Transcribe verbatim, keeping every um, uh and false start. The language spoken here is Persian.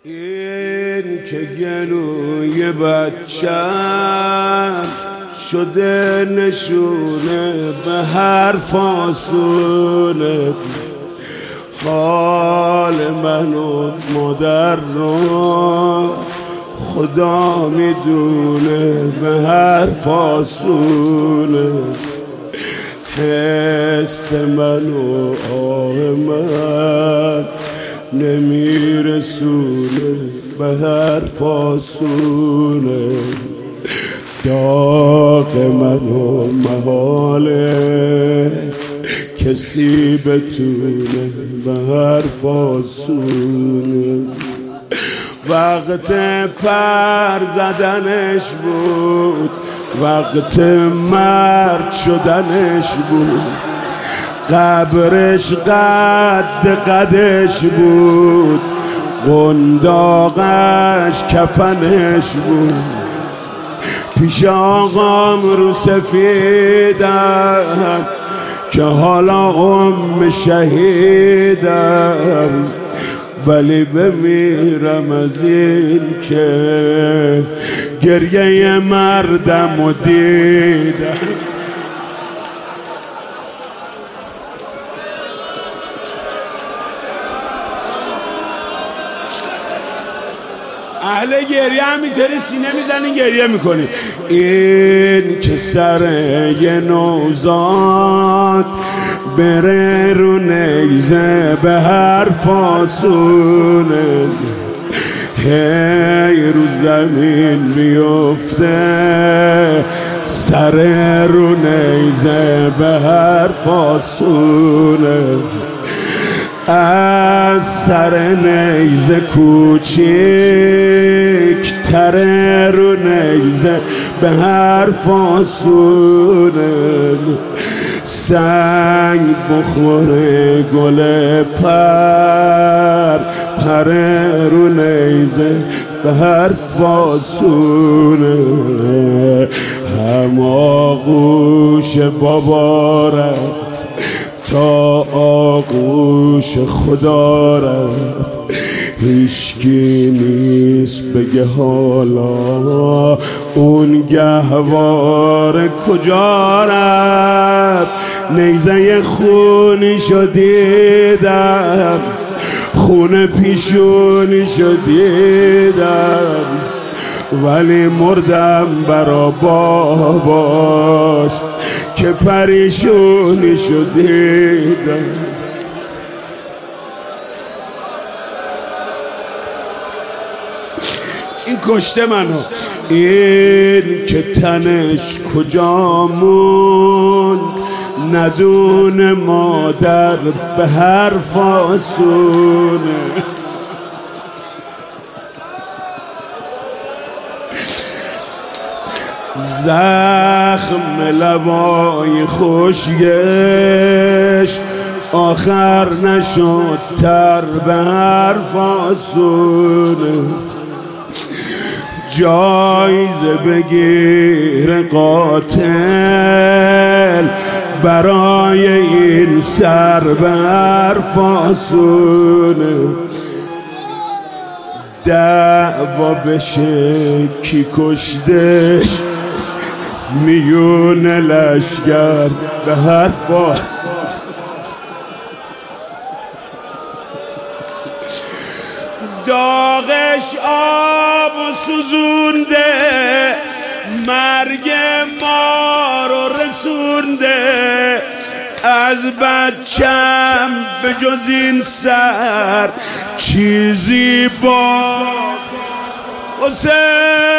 این که گلوی بچم شده نشونه به هر فاصله، حال من و مادر رو خدا میدونه به هر فاصله، حس من و آه من نمیرسونه به هر فاصله، داغ من و محاله کسی بتونه به هر فاصله. وقت پر زدنش بود، وقت مرد شدنش بود، قبرش قد قدش بود، قنداقش کفنش بود، پیش آقام رو سفیدم که حالا ام شهیدم، ولی بمیرم از این که گریه مردم و دیدم. اهل گریه همینطوری سینه میزنی گریه میکنی. این که سر یه نوزاد بره رو نیزه به هر فاصله، هی رو زمین میفته سر رو نیزه به هر فاصله، از سر نیزه کوچیک تره رو نیزه به هر فاصله، سنگ بخوره گل پر پره رو نیزه به هر فاصله، هم آغوش بابا رفت تا آغوش خدا رفت، هیچکی نیست بگه حالا اون گهوار کجا رفت. نیزه خونی شو دیدم، خون پیشونی شو دیدم، ولی مردم برا باباش که پریشونی شو دیدم. این کشته منو، این که تنش کجا موند ندونه مادر به هر فاصله، زخم لبای خوشگش آخر نشد تر به هر فاصله، جایزه بگیر قاتل برای این سر به هر فاصله، دعوا بشه کی کشتش میون لشگر به هر فاصله، داغش آب و سوزونده مرگ ما رو رسونده، از بچم به جز این سر چیزی با حسین